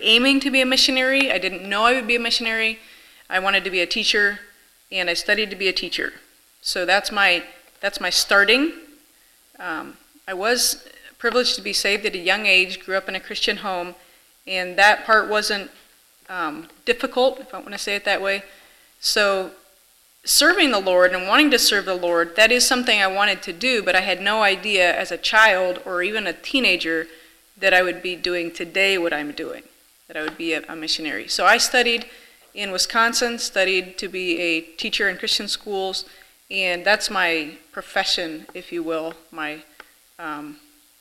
aiming to be a missionary. I didn't know I would be a missionary. I wanted to be a teacher, and I studied to be a teacher. So that's my starting. I was privileged to be saved at a young age, grew up in a Christian home, and that part wasn't difficult, if I want to say it that way. So serving the Lord and wanting to serve the Lord, that is something I wanted to do, but I had no idea as a child or even a teenager that I would be doing today what I'm doing, that I would be a missionary. So I studied in Wisconsin, studied to be a teacher in Christian schools, and that's my profession, if you will. I'm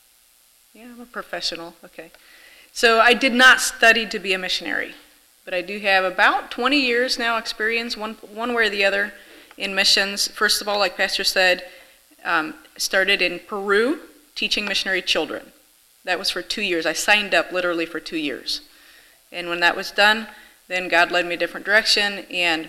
a professional, okay. So I did not study to be a missionary, but I do have about 20 years now experience, one way or the other, in missions. First of all, like Pastor said, started in Peru teaching missionary children. That was for 2 years. I signed up literally for 2 years. And when that was done, then God led me a different direction, and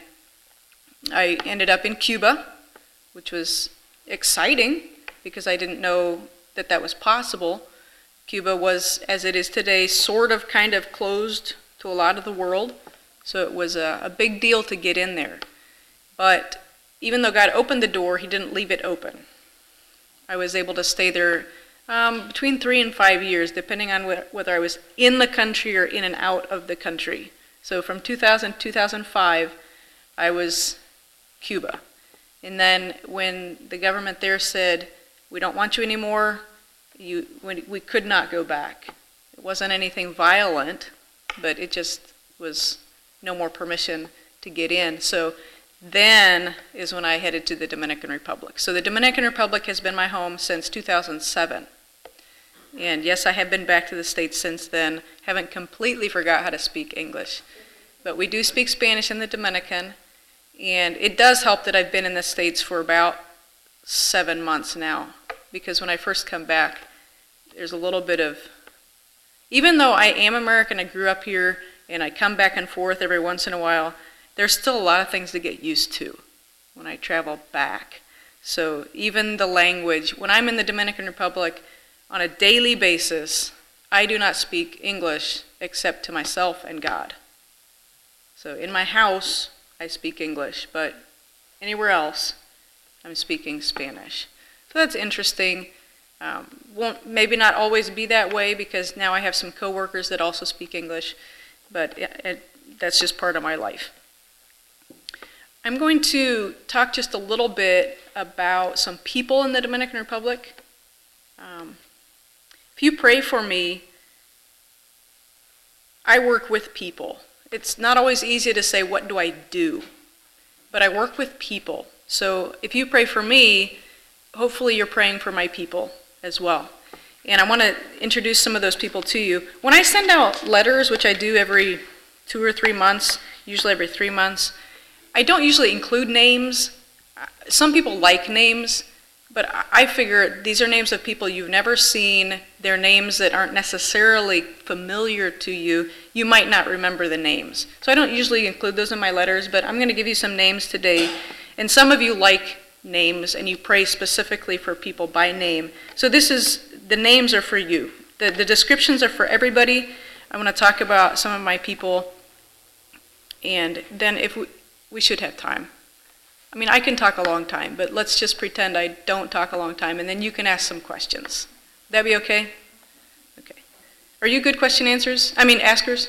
I ended up in Cuba, which was exciting because I didn't know that that was possible. Cuba was, as it is today, sort of kind of closed to a lot of the world, so it was a big deal to get in there. But even though God opened the door, he didn't leave it open. I was able to stay there between 3 and 5 years, depending on whether I was in the country or in and out of the country. So from 2000 to 2005, I was Cuba. And then when the government there said, we don't want you anymore, we could not go back. It wasn't anything violent, but it just was no more permission to get in. So then is when I headed to the Dominican Republic. So the Dominican Republic has been my home since 2007. And yes, I have been back to the States since then. Haven't completely forgot how to speak English. But we do speak Spanish in the Dominican. And it does help that I've been in the States for about 7 months now. Because when I first come back, there's a little bit of, even though I am American, I grew up here, and I come back and forth every once in a while, there's still a lot of things to get used to when I travel back. So even the language, when I'm in the Dominican Republic, on a daily basis, I do not speak English except to myself and God. So in my house, I speak English, but anywhere else, I'm speaking Spanish. So that's interesting. Won't maybe not always be that way because now I have some coworkers that also speak English, but that's just part of my life. I'm going to talk just a little bit about some people in the Dominican Republic. If you pray for me, I work with people. It's not always easy to say, what do I do? But I work with people. So if you pray for me, hopefully you're praying for my people as well. And I want to introduce some of those people to you. When I send out letters, which I do every 2 or 3 months, usually every 3 months, I don't usually include names. Some people like names, but I figure these are names of people you've never seen. They're names that aren't necessarily familiar to you. You might not remember the names. So I don't usually include those in my letters, but I'm going to give you some names today. And some of you like names, and you pray specifically for people by name. So the names are for you. The descriptions are for everybody. I want to talk about some of my people, and then if we should have time. I mean, I can talk a long time, but let's just pretend I don't talk a long time, and then you can ask some questions. That be okay? Okay. Are you good askers?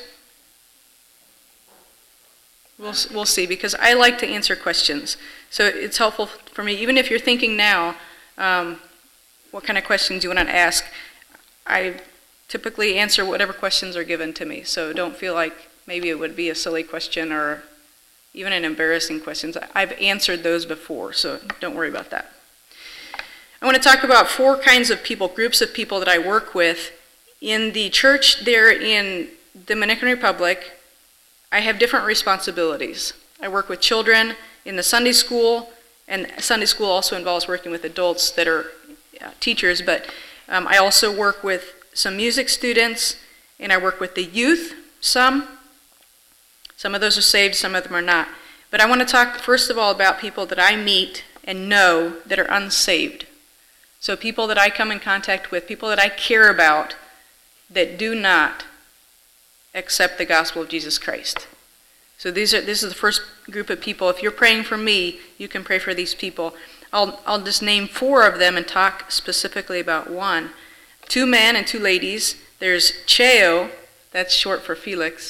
We'll see, because I like to answer questions. So it's helpful for me, even if you're thinking now, what kind of questions you want to ask. I typically answer whatever questions are given to me, so don't feel like maybe it would be a silly question or even an embarrassing question. I've answered those before, so don't worry about that. I want to talk about 4 kinds of people, groups of people that I work with. In the church there in Dominican Republic, I have different responsibilities. I work with children in the Sunday school, and Sunday school also involves working with adults that are teachers, but I also work with some music students, and I work with the youth, some. Some of those are saved, some of them are not. But I want to talk first of all about people that I meet and know that are unsaved. So people that I come in contact with, people that I care about that do not accept the gospel of Jesus Christ. So this is the first group of people. If you're praying for me, you can pray for these people. I'll just name 4 of them and talk specifically about one. 2 men and 2 ladies. There's Cheo, that's short for Felix.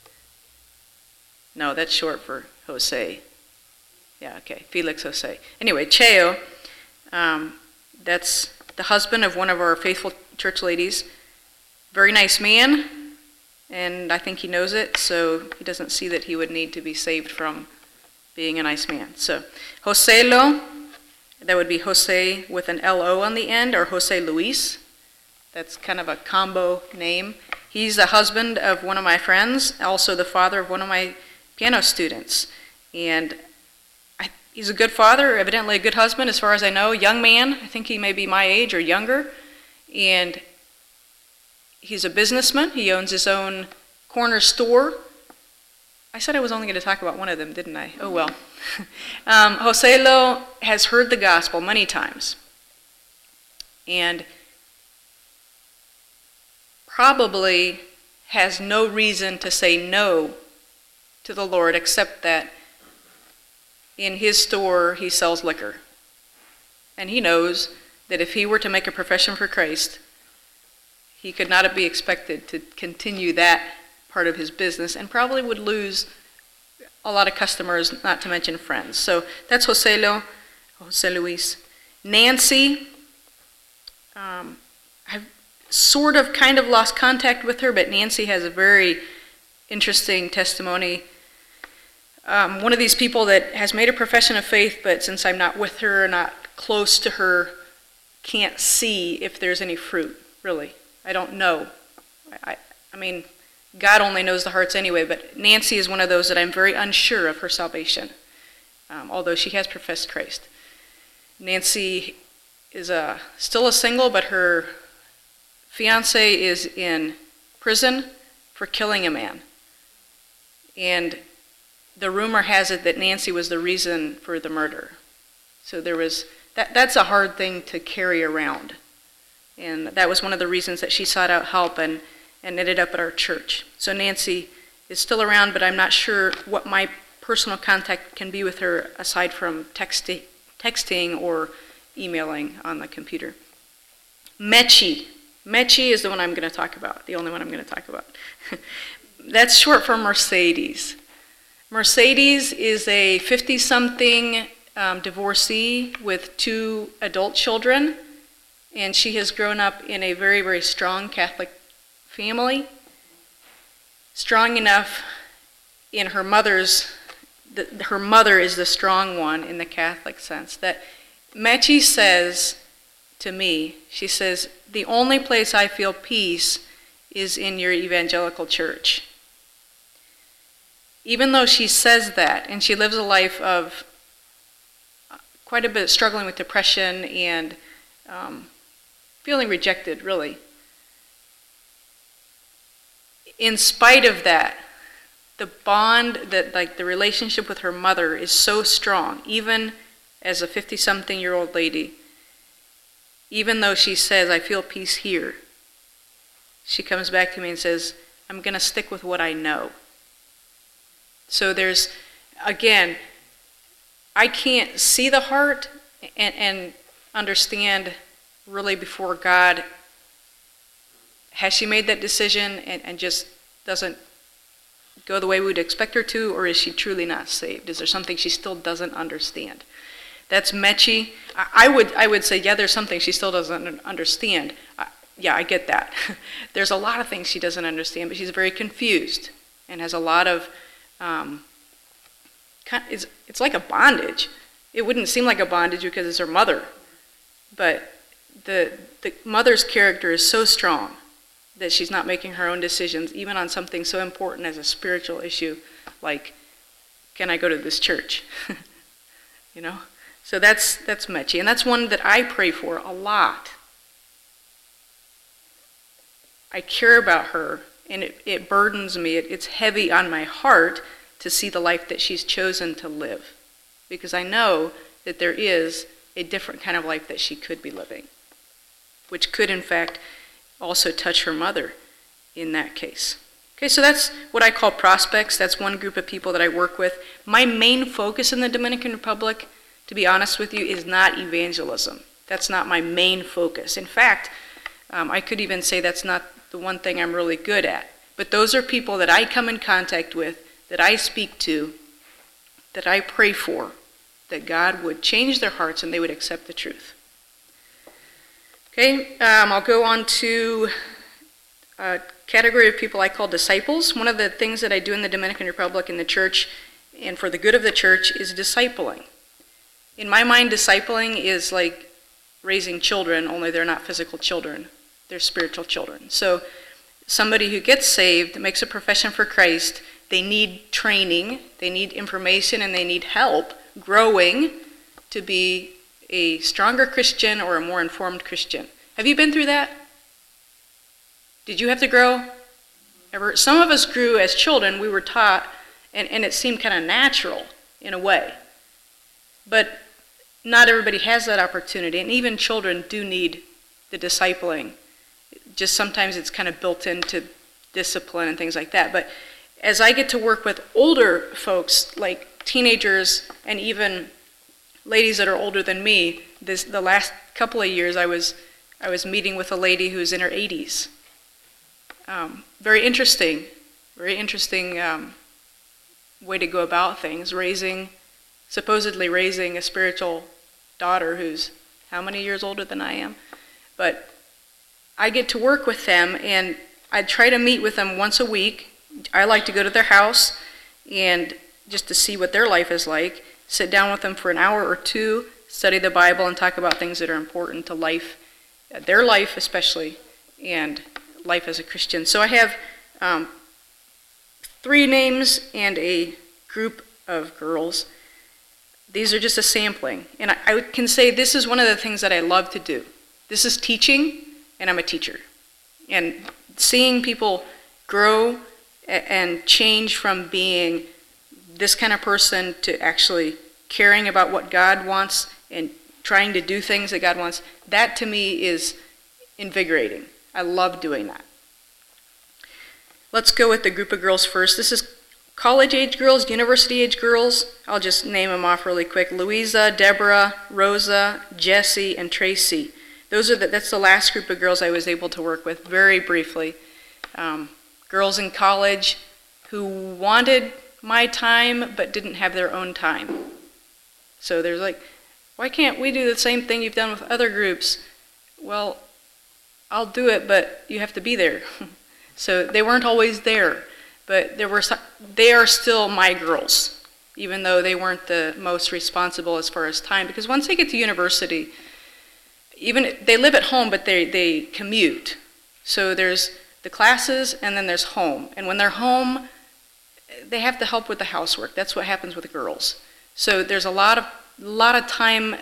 No, that's short for Jose. Yeah, okay, Felix Jose. Anyway, Cheo, that's the husband of one of our faithful church ladies. Very nice man, and I think he knows it, so he doesn't see that he would need to be saved from being a nice man. So, Joselo, that would be Jose with an L-O on the end, or Jose Luis. That's kind of a combo name. He's the husband of one of my friends, also the father of one of my piano students. And he's a good father, evidently a good husband as far as I know, young man. I think he may be my age or younger. And he's a businessman. He owns his own corner store. I said I was only going to talk about one of them, didn't I? Oh, well. Joselo has heard the gospel many times. And probably has no reason to say no to the Lord except that in his store he sells liquor. And he knows that if he were to make a profession for Christ, he could not be expected to continue that part of his business and probably would lose a lot of customers, not to mention friends. So that's Jose Luis. Nancy, I've sort of kind of lost contact with her, but Nancy has a very interesting testimony. One of these people that has made a profession of faith, but since I'm not with her, not close to her, can't see if there's any fruit, really. I don't know. I mean, God only knows the hearts anyway, but Nancy is one of those that I'm very unsure of her salvation, although she has professed Christ. Nancy is still a single, but her fiance is in prison for killing a man. And the rumor has it that Nancy was the reason for the murder. So that's a hard thing to carry around. And that was one of the reasons that she sought out help and ended up at our church. So Nancy is still around, but I'm not sure what my personal contact can be with her aside from texting or emailing on the computer. Mechi. Mechi is the one I'm going to talk about, the only one I'm going to talk about. That's short for Mercedes. Mercedes is a 50-something divorcee with 2 adult children, and she has grown up in a very, very strong Catholic family. Strong enough in her mother's, her mother is the strong one in the Catholic sense, that Mechi says to me, she says, the only place I feel peace is in your evangelical church. Even though she says that, and she lives a life of quite a bit struggling with depression and feeling rejected, really. In spite of that, the bond, the relationship with her mother is so strong, even as a 50-something-year-old lady. Even though she says, I feel peace here, she comes back to me and says, I'm going to stick with what I know. So there's, again, I can't see the heart and understand really before God, has she made that decision and just doesn't go the way we would expect her to, or is she truly not saved? Is there something she still doesn't understand? That's Mechi. I would say, yeah, there's something she still doesn't understand. Yeah, I get that. There's a lot of things she doesn't understand, but she's very confused and has a lot of, it's like a bondage. It wouldn't seem like a bondage because it's her mother, but the mother's character is so strong that she's not making her own decisions, even on something so important as a spiritual issue, like, can I go to this church? You know? So that's Mechi, and that's one that I pray for a lot. I care about her, and it burdens me. It's heavy on my heart to see the life that she's chosen to live, because I know that there is a different kind of life that she could be living, which could, in fact, also touch her mother in that case. Okay, so that's what I call prospects. That's one group of people that I work with. My main focus in the Dominican Republic, to be honest with you, is not evangelism. That's not my main focus. In fact, I could even say that's not the one thing I'm really good at. But those are people that I come in contact with, that I speak to, that I pray for, that God would change their hearts and they would accept the truth. Okay, I'll go on to a category of people I call disciples. One of the things that I do in the Dominican Republic in the church and for the good of the church is discipling. In my mind, discipling is like raising children, only they're not physical children. They're spiritual children. So somebody who gets saved, makes a profession for Christ, they need training, they need information, and they need help growing to be a stronger Christian or a more informed Christian. Have you been through that? Did you have to grow? Ever? Some of us grew as children. We were taught, and it seemed kind of natural in a way. But not everybody has that opportunity, and even children do need the discipling. Just sometimes it's kind of built into discipline and things like that. But as I get to work with older folks, like teenagers and even ladies that are older than me, the last couple of years I was meeting with a lady who's in her 80s. Very interesting way to go about things, supposedly raising a spiritual daughter who's how many years older than I am. But I get to work with them, and I try to meet with them once a week. I like to go to their house and just to see what their life is like, sit down with them for an hour or two, study the Bible, and talk about things that are important to life, their life especially, and life as a Christian. So I have 3 names and a group of girls. These are just a sampling. And I can say this is one of the things that I love to do. This is teaching, and I'm a teacher. And seeing people grow and change from being this kind of person to actually caring about what God wants and trying to do things that God wants, that to me is invigorating. I love doing that. Let's go with the group of girls first. This is college-age girls, university-age girls. I'll just name them off really quick. Louisa, Deborah, Rosa, Jessie, and Tracy. That's the last group of girls I was able to work with very briefly. Girls in college who wanted my time but didn't have their own time. So there's like, why can't we do the same thing you've done with other groups? Well, I'll do it, but you have to be there. So they weren't always there, but they are still my girls, even though they weren't the most responsible as far as time. Because once they get to university, even they live at home, but they commute. So there's the classes, and then there's home. And when they're home, they have to help with the housework. That's what happens with girls. So there's a lot of time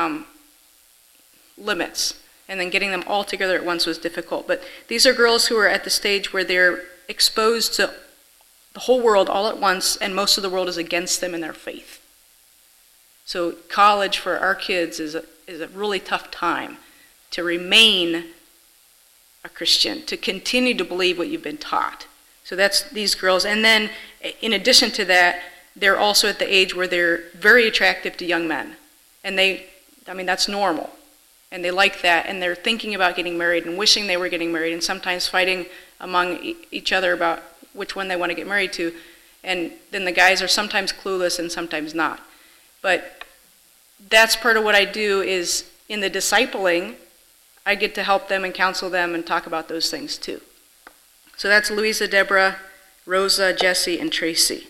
limits, and then getting them all together at once was difficult. But these are girls who are at the stage where they're exposed to the whole world all at once, and most of the world is against them in their faith. So college for our kids is a really tough time to remain a Christian, to continue to believe what you've been taught. So that's these girls. And then in addition to that, they're also at the age where they're very attractive to young men. And that's normal. And they like that, and they're thinking about getting married and wishing they were getting married, and sometimes fighting among each other about which one they want to get married to. And then the guys are sometimes clueless and sometimes not. But that's part of what I do is in the discipling, I get to help them and counsel them and talk about those things too. So that's Louisa, Deborah, Rosa, Jessie, and Tracy.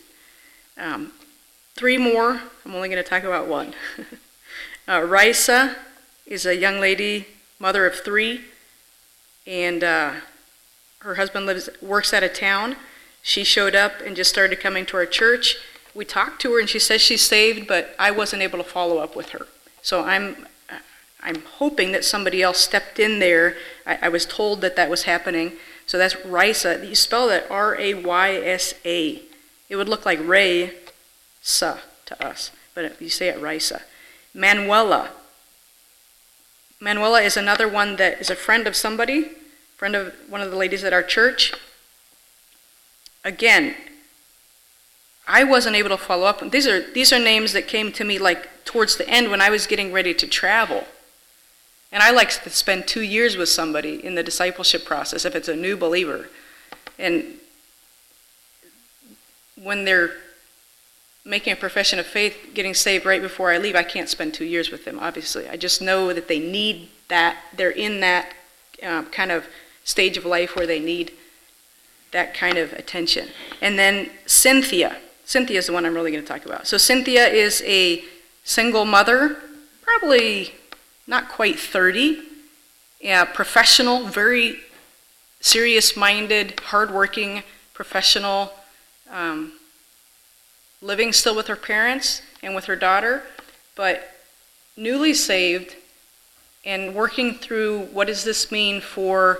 3 more. I'm only going to talk about one. Risa is a young lady, mother of 3, and her husband works out of town. She showed up and just started coming to our church. We talked to her, and she says she's saved, but I wasn't able to follow up with her. So I'm hoping that somebody else stepped in there. I was told that was happening. So that's Risa. You spell that Raysa. It would look like Ray-sa to us, but you say it Risa. Manuela. Manuela is another one that is a friend of somebody, friend of one of the ladies at our church. again, I wasn't able to follow up. These are names that came to me like towards the end when I was getting ready to travel. And I like to spend 2 years with somebody in the discipleship process if it's a new believer. And when they're making a profession of faith, getting saved right before I leave, I can't spend 2 years with them, obviously. I just know that they need that. They're in that kind of stage of life where they need that kind of attention. And then Cynthia. Cynthia is the one I'm really going to talk about. So Cynthia is a single mother, probably not quite 30, professional, very serious-minded, hardworking professional, living still with her parents and with her daughter, but newly saved and working through what does this mean for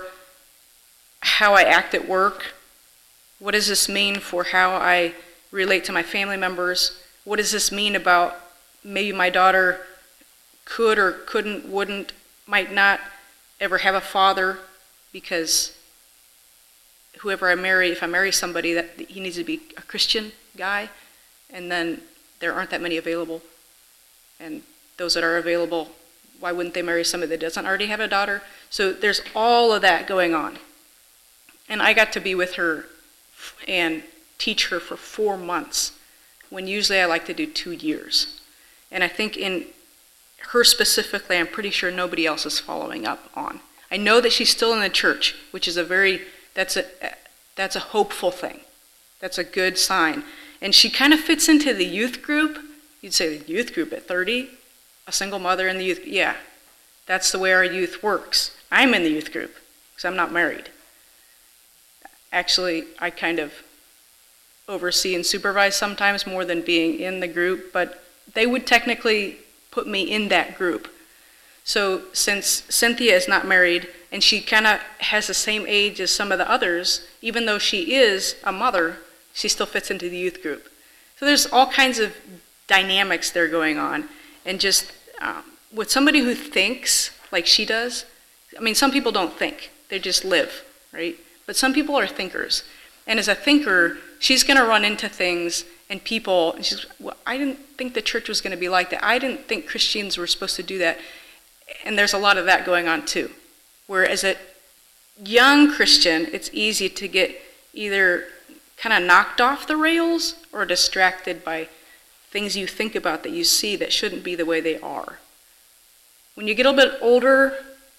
how I act at work? What does this mean for how I relate to my family members? What does this mean about maybe my daughter could or couldn't, wouldn't, might not ever have a father because whoever I marry, if I marry somebody, that he needs to be a Christian guy, and then there aren't that many available. And those that are available, why wouldn't they marry somebody that doesn't already have a daughter? So there's all of that going on. And I got to be with her and teach her for 4 months, when usually I like to do 2 years. And I think in her specifically, I'm pretty sure nobody else is following up on. I know that she's still in the church, which is that's a hopeful thing. That's a good sign. And she kind of fits into the youth group. You'd say the youth group at 30, a single mother in the youth. Yeah, that's the way our youth works. I'm in the youth group because I'm not married. Actually, I kind of oversee and supervise sometimes more than being in the group, but they would technically put me in that group. So since Cynthia is not married and she kind of has the same age as some of the others, even though she is a mother, she still fits into the youth group. So there's all kinds of dynamics there going on. And just with somebody who thinks like she does, I mean, some people don't think, they just live, right? But some people are thinkers. And as a thinker, she's going to run into things and people, and she's, well, I didn't think the church was going to be like that. I didn't think Christians were supposed to do that. And there's a lot of that going on too. Whereas a young Christian, it's easy to get either kind of knocked off the rails or distracted by things you think about that you see that shouldn't be the way they are. When you get a little bit older,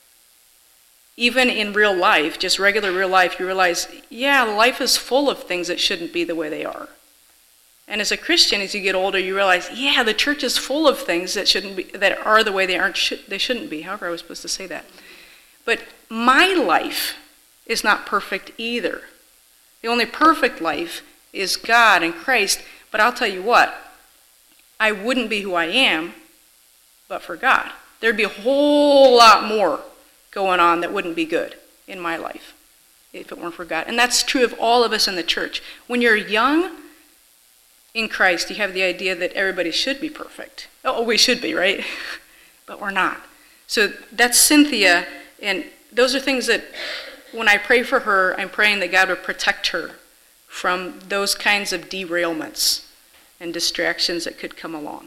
even in real life, just regular real life, you realize, yeah, life is full of things that shouldn't be the way they are. And as a Christian, as you get older, you realize, yeah, the church is full of things that shouldn't be, that are the way they aren't, they shouldn't be. However, I was supposed to say that. But my life is not perfect either. The only perfect life is God and Christ. But I'll tell you what, I wouldn't be who I am but for God. There'd be a whole lot more going on that wouldn't be good in my life if it weren't for God. And that's true of all of us in the church. When you're young in Christ, you have the idea that everybody should be perfect. Oh, we should be, right? But we're not. So that's Cynthia, and those are things that when I pray for her, I'm praying that God would protect her from those kinds of derailments and distractions that could come along.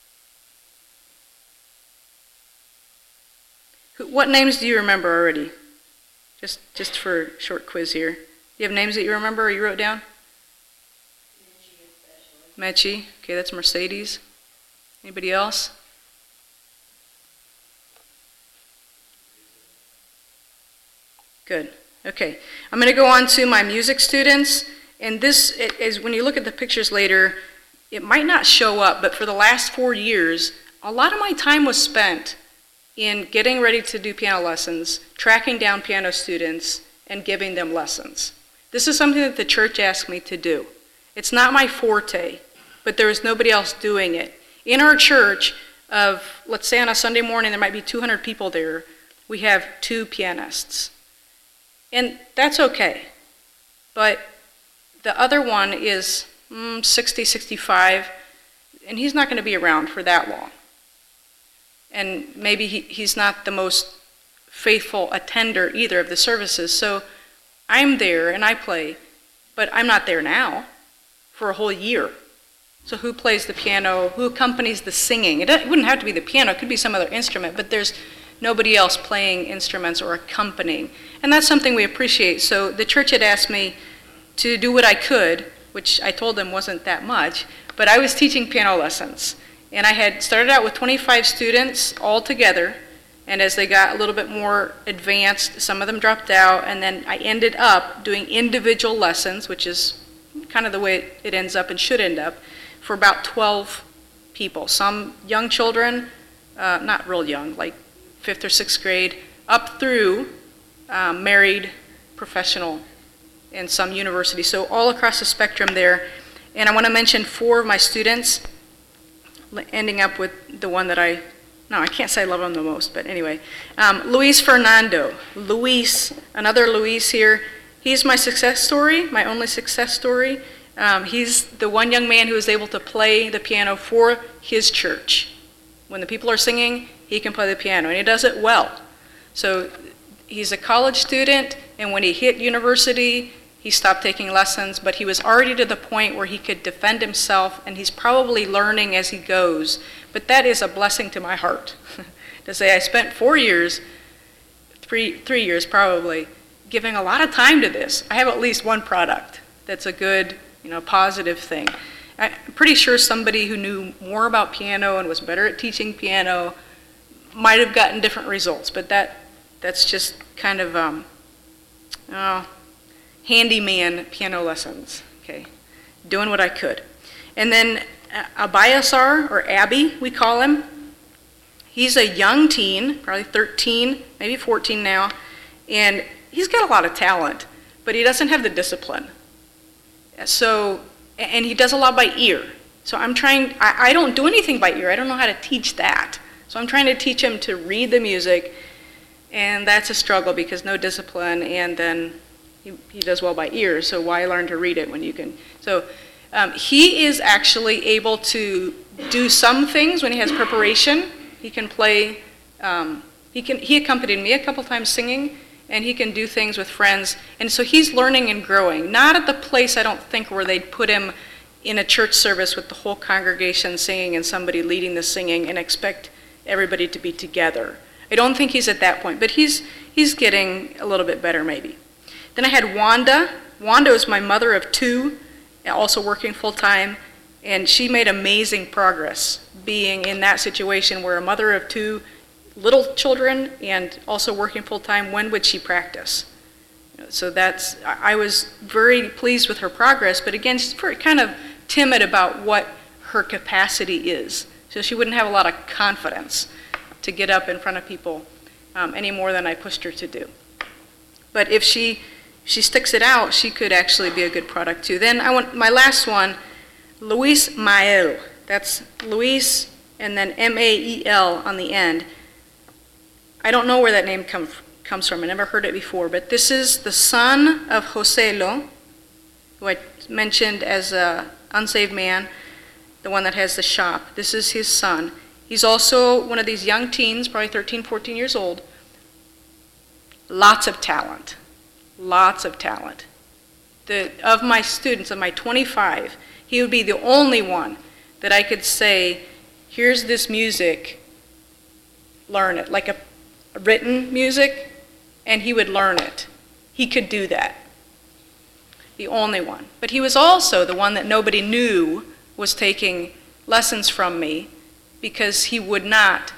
What names do you remember already? Just for a short quiz here. Do you have names that you remember or you wrote down? Mechi. Okay, that's Mercedes. Anybody else? Good. Okay. I'm going to go on to my music students. And this is, when you look at the pictures later, it might not show up, but for the last 4 years, a lot of my time was spent in getting ready to do piano lessons, tracking down piano students, and giving them lessons. This is something that the church asked me to do. It's not my forte, but there was nobody else doing it. In our church, let's say on a Sunday morning, there might be 200 people there. We have 2 pianists. And that's okay. But the other one is 60, 65, and he's not going to be around for that long. And maybe he's not the most faithful attender either of the services. So I'm there and I play. But I'm not there now for a whole year. So who plays the piano? Who accompanies the singing? It wouldn't have to be the piano. It could be some other instrument, but there's nobody else playing instruments or accompanying. And that's something we appreciate. So the church had asked me to do what I could, which I told them wasn't that much, but I was teaching piano lessons. And I had started out with 25 students all together, and as they got a little bit more advanced, some of them dropped out, and then I ended up doing individual lessons, which is kind of the way it ends up and should end up, for about 12 people. Some young children, not real young, like 5th or 6th grade, up through married, professional, and some university. So all across the spectrum there. And I want to mention 4 of my students, ending up with the one that I can't say I love him the most, but anyway. Luis Fernando. Luis, another Luis here. He's my success story, my only success story. He's the one young man who was able to play the piano for his church. When the people are singing, he can play the piano, and he does it well. So he's a college student, and when he hit university, he stopped taking lessons, but he was already to the point where he could defend himself, and he's probably learning as he goes. But that is a blessing to my heart, to say I spent 4 years, 3 years probably, giving a lot of time to this. I have at least one product that's a good, positive thing. I'm pretty sure somebody who knew more about piano and was better at teaching piano might have gotten different results, but that's just kind of handyman piano lessons, okay, doing what I could. And then Abiasar, or Abby, we call him. He's a young teen, probably 13, maybe 14 now, and he's got a lot of talent, but he doesn't have the discipline. So, and he does a lot by ear. So I don't do anything by ear. I don't know how to teach that. So I'm trying to teach him to read the music, and that's a struggle because no discipline, and then he does well by ear, so why learn to read it when you can? So he is actually able to do some things when he has preparation. He can play, he accompanied me a couple times singing, and he can do things with friends. And so he's learning and growing. Not at the place, I don't think, where they'd put him in a church service with the whole congregation singing and somebody leading the singing and expect everybody to be together. I don't think he's at that point, but he's getting a little bit better maybe. Then I had Wanda. Wanda was my mother of 2, also working full-time, and she made amazing progress being in that situation where a mother of 2 little children and also working full-time. When would she practice? So I was very pleased with her progress, but again, she's very kind of timid about what her capacity is. So she wouldn't have a lot of confidence to get up in front of people any more than I pushed her to do. But if she sticks it out, she could actually be a good product too. Then I want my last one, Luis Mael. That's Luis and then M-A-E-L on the end. I don't know where that name comes from. I never heard it before, but this is the son of Joselo, who I mentioned as an unsaved man, the one that has the shop. This is his son. He's also one of these young teens, probably 13, 14 years old. Lots of talent. Lots of talent. Of my students, of my 25, he would be the only one that I could say, here's this music, learn it. Like a written music, and he would learn it. He could do that. The only one. But he was also the one that nobody knew was taking lessons from me because he would not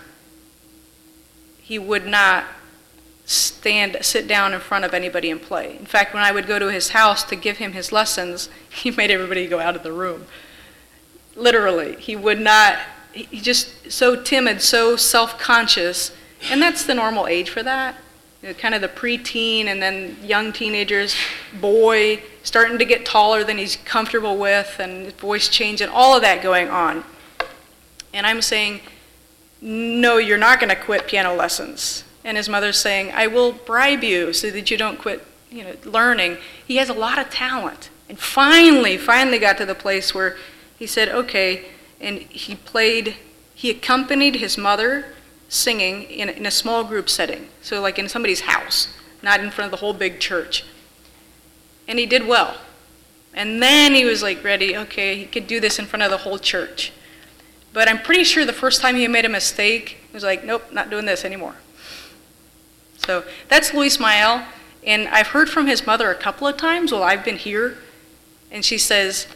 sit down in front of anybody and play. In fact, when I would go to his house to give him his lessons, he made everybody go out of the room. Literally. He would not, he just so timid, so self-conscious. And that's the normal age for that. Kind of the preteen and then young teenagers, boy, starting to get taller than he's comfortable with, and his voice changing, all of that going on. And I'm saying, no, you're not going to quit piano lessons. And his mother's saying, I will bribe you so that you don't quit learning. He has a lot of talent. And finally got to the place where he said, okay, and he accompanied his mother singing in a small group setting, so like in somebody's house, not in front of the whole big church. And he did well. And then he was like ready, okay, he could do this in front of the whole church. But I'm pretty sure the first time he made a mistake, he was like, nope, not doing this anymore. So that's Luis Mael, and I've heard from his mother a couple of times while I've been here, and she says,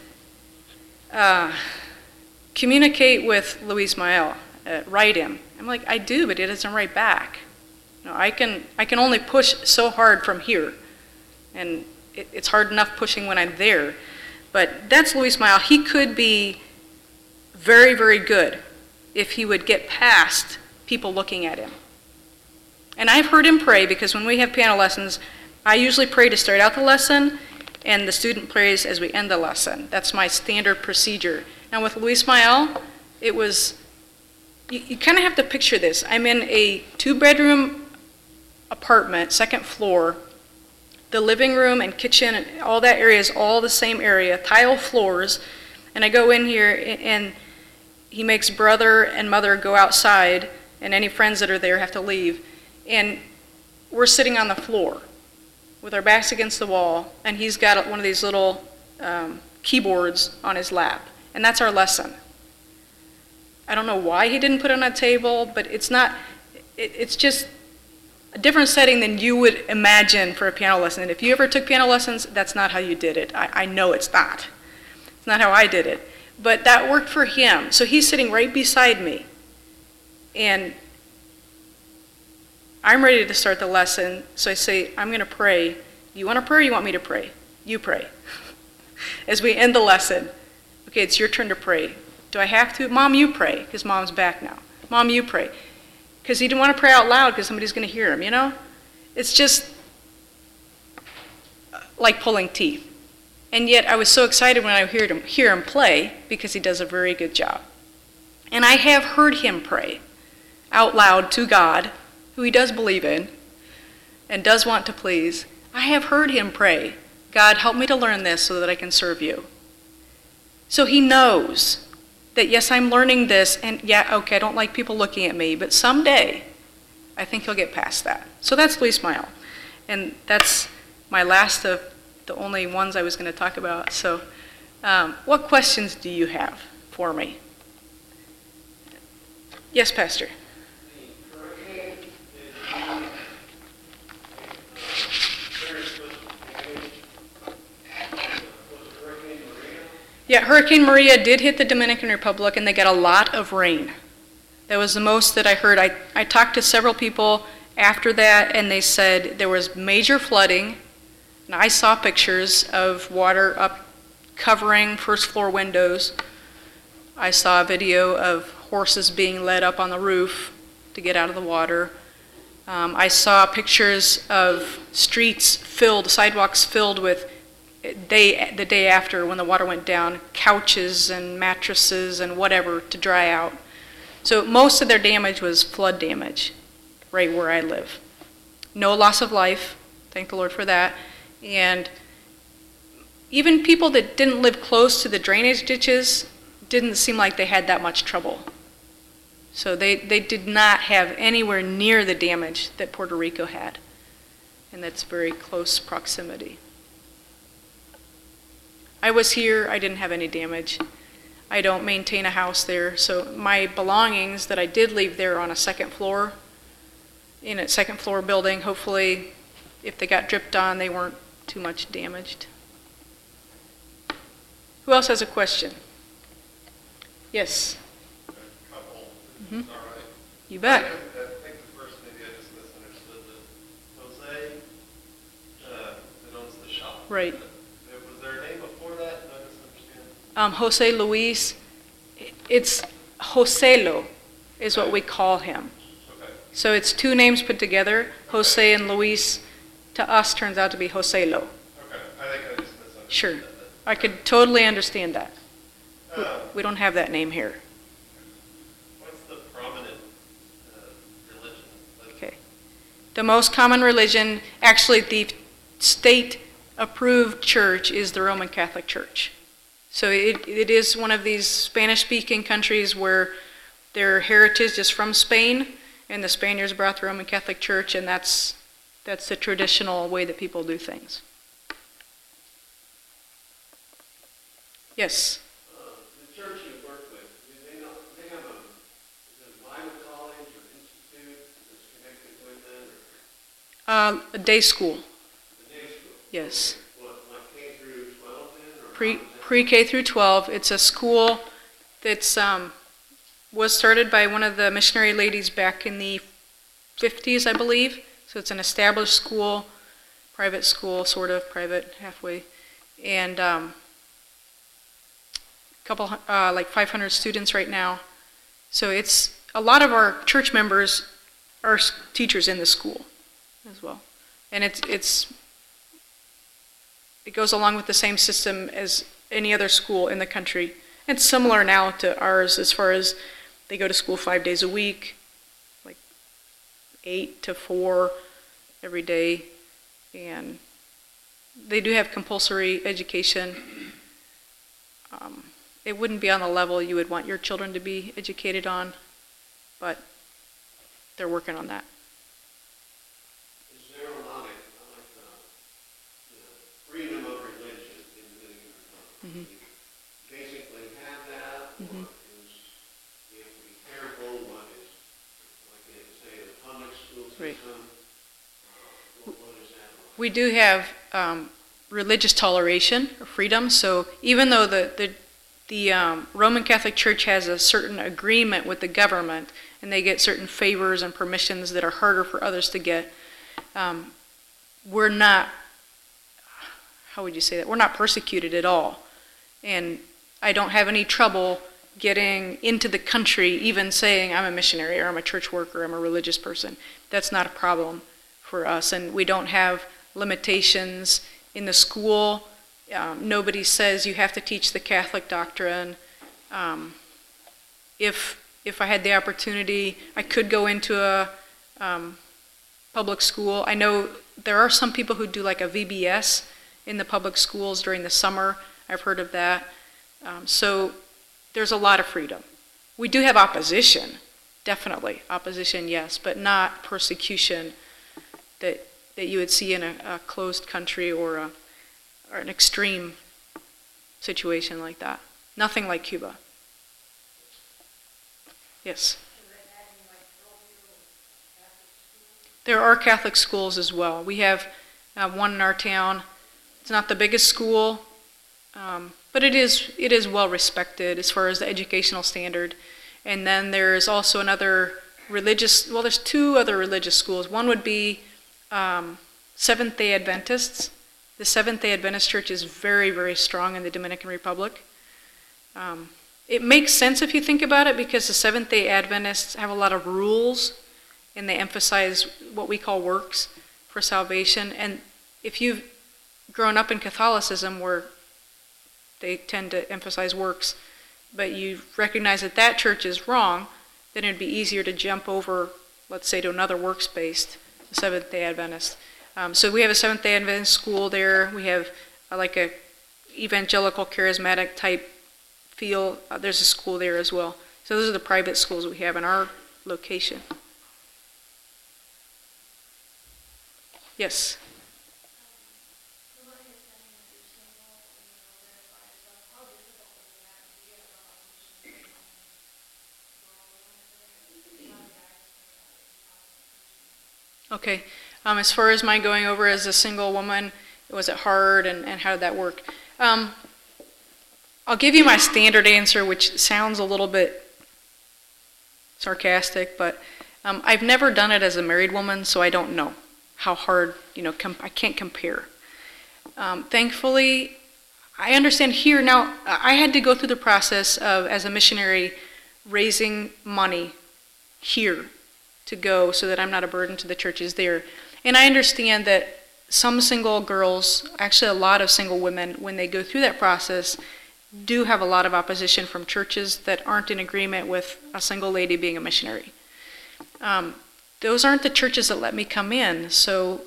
communicate with Luis Mael, write him. I'm like, I do, but he doesn't write back. You know, I can only push so hard from here, and it's hard enough pushing when I'm there. But that's Luis Mael. He could be very, very good if he would get past people looking at him. And I've heard him pray, because when we have piano lessons, I usually pray to start out the lesson, and the student prays as we end the lesson. That's my standard procedure. Now with Luis Mael, it was, you kind of have to picture this. I'm in a 2-bedroom apartment, 2nd floor. The living room and kitchen and all that area is all the same area, tile floors. And I go in here, and he makes brother and mother go outside, and any friends that are there have to leave. And we're sitting on the floor with our backs against the wall, and he's got one of these little keyboards on his lap. And that's our lesson. I don't know why he didn't put it on a table, but it's just a different setting than you would imagine for a piano lesson. And if you ever took piano lessons, that's not how you did it. I know it's not. It's not how I did it. But that worked for him. So he's sitting right beside me. And I'm ready to start the lesson. So I say, I'm going to pray. Do you want to pray or you want me to pray? You pray. As we end the lesson, okay, it's your turn to pray. Do I have to? Mom, you pray, because Mom's back now. Mom, you pray. Because he didn't want to pray out loud because somebody's going to hear him, you know? It's just like pulling teeth. And yet I was so excited when I hear him play, because he does a very good job. And I have heard him pray out loud to God, who he does believe in and does want to please. I have heard him pray, God, help me to learn this so that I can serve you. So he knows that, yes, I'm learning this, and yeah, okay, I don't like people looking at me, but someday I think he'll get past that. So that's Luis Mael. And that's my last of the only ones I was going to talk about. So what questions do you have for me? Yes, Pastor. Yeah, Hurricane Maria did hit the Dominican Republic, and they got a lot of rain. That was the most that I heard. I talked to several people after that, and they said there was major flooding, and I saw pictures of water up covering first floor windows. I saw a video of horses being led up on the roof to get out of the water. I saw pictures of streets filled, sidewalks filled with, the day after when the water went down, couches and mattresses and whatever to dry out. So most of their damage was flood damage right where I live. No loss of life, thank the Lord for that. And even people that didn't live close to the drainage ditches didn't seem like they had that much trouble. So they did not have anywhere near the damage that Puerto Rico had. And that's very close proximity. I was here, I didn't have any damage. I don't maintain a house there, so my belongings that I did leave there are on a 2nd floor, in a 2nd floor building. Hopefully, if they got dripped on, they weren't too much damaged. Who else has a question? Yes? A couple. Mm-hmm. All right. You bet. I think the first, maybe I just misunderstood that Jose that owns the shop. Right. Was there a name before that? Did I misunderstand? Jose Luis, it's Joselo is what we call him. Okay. So it's two names put together. Jose and Luis, to us, turns out to be Joselo. Okay. I think I just misunderstood. Sure. that. I could totally understand that. Uh, We don't have that name here. What's the prominent religion? Okay. The most common religion, actually the state-approved church, is the Roman Catholic Church. So it is one of these Spanish-speaking countries where their heritage is from Spain, and the Spaniards brought the Roman Catholic Church, and that's the traditional way that people do things. Yes. The church you work with, do they have is it a Bible college or institute that's connected with it, or A day school. the day school? Yes. What, like K through 12 then, or? Pre-K through 12. It's a school that's was started by one of the missionary ladies back in the 50s, I believe. So it's an established school, private school, sort of private, halfway, and couple like 500 students right now. So it's a lot of our church members are teachers in the school as well, and it goes along with the same system as any other school in the country. It's similar now to ours as far as they go to school 5 days a week, like 8 to 4 every day, and they do have compulsory education. It wouldn't be on the level you would want your children to be educated on, but they're working on that. Is there a lot of freedom of religion in the Dominican Republic? Mm-hmm. You basically have that, or Mm-hmm. you have to be careful what is, like they say, the public school system? Right. What is that like? We do have religious toleration or freedom. So even though the Roman Catholic Church has a certain agreement with the government, and they get certain favors and permissions that are harder for others to get, we're not, how would you say that? We're not persecuted at all. And I don't have any trouble getting into the country, even saying I'm a missionary or I'm a church worker, I'm a religious person. That's not a problem for us. And we don't have limitations in the school. Nobody says you have to teach the Catholic doctrine. If I had the opportunity, I could go into a public school. I know there are some people who do like a VBS in the public schools during the summer. I've heard of that. So there's a lot of freedom. We do have opposition, definitely. Opposition, yes, but not persecution that you would see in a closed country or an extreme situation like that. Nothing like Cuba. Yes? There are Catholic schools as well. We have one in our town. It's not the biggest school, but it is well respected as far as the educational standard. And then there's also another religious, well, there's two other religious schools. One would be Seventh-day Adventists. The Seventh-day Adventist Church is very, very strong in the Dominican Republic. It makes sense if you think about it, because the Seventh-day Adventists have a lot of rules, and they emphasize what we call works for salvation. And if you've grown up in Catholicism, where they tend to emphasize works, but you recognize that that church is wrong, then it'd be easier to jump over, let's say, to another works-based Seventh-day Adventist. So we have a Seventh-day Adventist school there. We have like a evangelical charismatic type feel. There's a school there as well. So those are the private schools we have in our location. Yes? Okay. As far as my going over as a single woman, was it hard, and how did that work? I'll give you my standard answer, which sounds a little bit sarcastic, but I've never done it as a married woman, so I don't know how hard, I can't compare. Thankfully, I understand here now, I had to go through the process of, as a missionary, raising money here to go so that I'm not a burden to the churches there. And I understand that some single girls, actually a lot of single women, when they go through that process, do have a lot of opposition from churches that aren't in agreement with a single lady being a missionary. Those aren't the churches that let me come in, so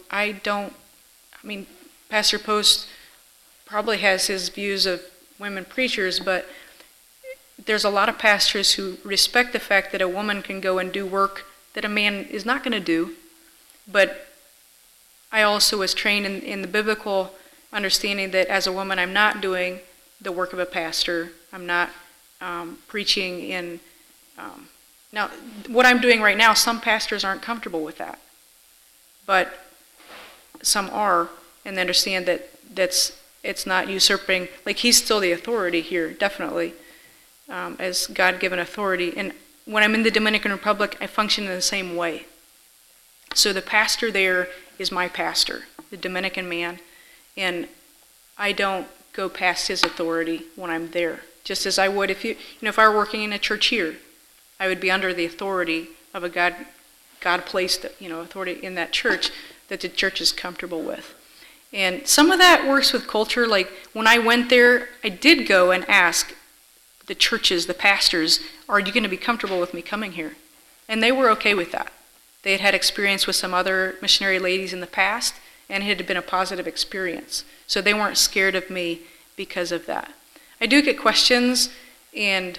Pastor Post probably has his views of women preachers, but there's a lot of pastors who respect the fact that a woman can go and do work that a man is not going to do. But I also was trained in the biblical understanding that as a woman I'm not doing the work of a pastor. I'm not preaching in, now, what I'm doing right now, some pastors aren't comfortable with that. But some are, and they understand that it's not usurping, like he's still the authority here, definitely, as God-given authority. And when I'm in the Dominican Republic, I function in the same way. So the pastor there is my pastor, the Dominican man, and I don't go past his authority when I'm there. Just as I would if I were working in a church here, I would be under the authority of a God-placed, authority in that church that the church is comfortable with. And some of that works with culture. Like when I went there, I did go and ask the churches, the pastors, are you going to be comfortable with me coming here? And they were okay with that. They had had experience with some other missionary ladies in the past, and it had been a positive experience. So they weren't scared of me because of that. I do get questions, and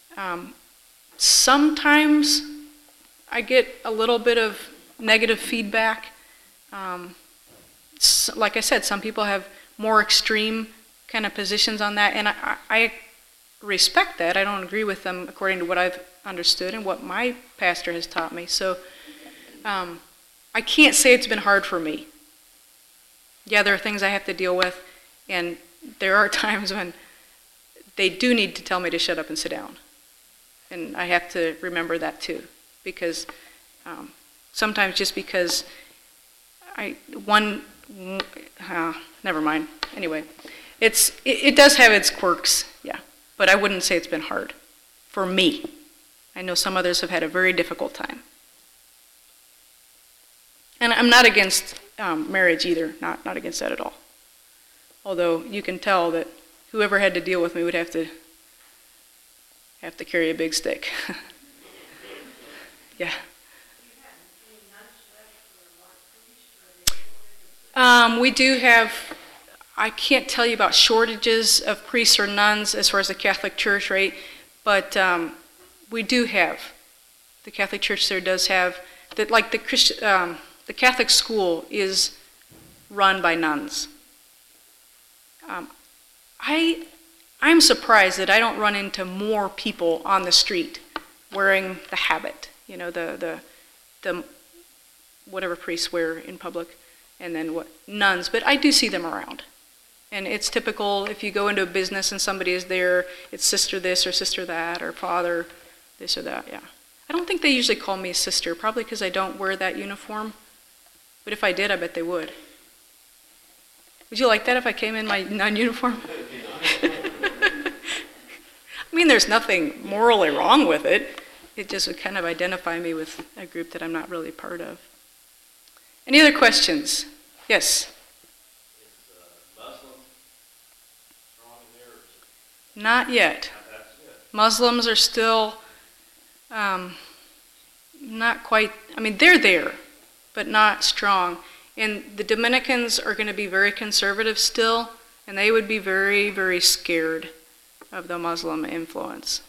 sometimes I get a little bit of negative feedback. Like I said, some people have more extreme kind of positions on that, and I respect that. I don't agree with them according to what I've understood and what my pastor has taught me. So I can't say it's been hard for me. Yeah, there are things I have to deal with, and there are times when they do need to tell me to shut up and sit down. And I have to remember that too, because sometimes just because never mind. Anyway, it does have its quirks, yeah, but I wouldn't say it's been hard for me. I know some others have had a very difficult time. And I'm not against marriage either, not against that at all. Although you can tell that whoever had to deal with me would have to carry a big stick. Yeah. We do have, I can't tell you about shortages of priests or nuns as far as the Catholic Church, right? But we do have, the Catholic Church there does have, that like the Catholic school is run by nuns. I'm surprised that I don't run into more people on the street wearing the habit, the whatever priests wear in public, and then what nuns, but I do see them around. And it's typical if you go into a business and somebody is there, it's sister this or sister that or father this or that, yeah. I don't think they usually call me sister, probably because I don't wear that uniform. But if I did, I bet they would. Would you like that if I came in my non-uniform? I mean, there's nothing morally wrong with it. It just would kind of identify me with a group that I'm not really part of. Any other questions? Yes? Is Muslim strong in there? Not yet. Muslims are still not quite, they're there, but not strong. And the Dominicans are going to be very conservative still, and they would be very, very scared of the Muslim influence.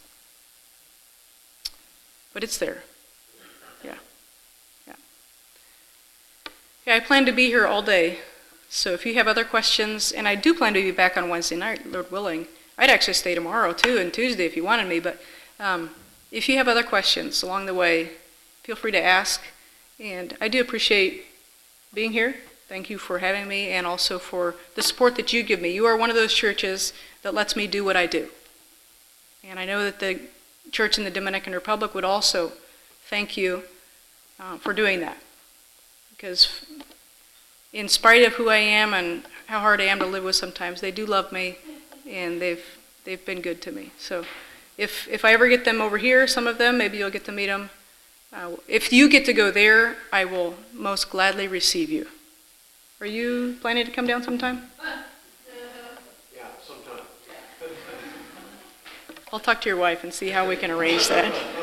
But it's there. Yeah. Yeah. Yeah, I plan to be here all day. So if you have other questions, and I do plan to be back on Wednesday night, Lord willing. I'd actually stay tomorrow too, and Tuesday if you wanted me, but if you have other questions along the way, feel free to ask. And I do appreciate being here. Thank you for having me, and also for the support that you give me. You are one of those churches that lets me do what I do. And I know that the church in the Dominican Republic would also thank you for doing that. Because in spite of who I am and how hard I am to live with sometimes, they do love me, and they've been good to me. So if I ever get them over here, some of them, maybe you'll get to meet them. If you get to go there, I will most gladly receive you. Are you planning to come down sometime? Yeah, sometime. I'll talk to your wife and see how we can arrange that.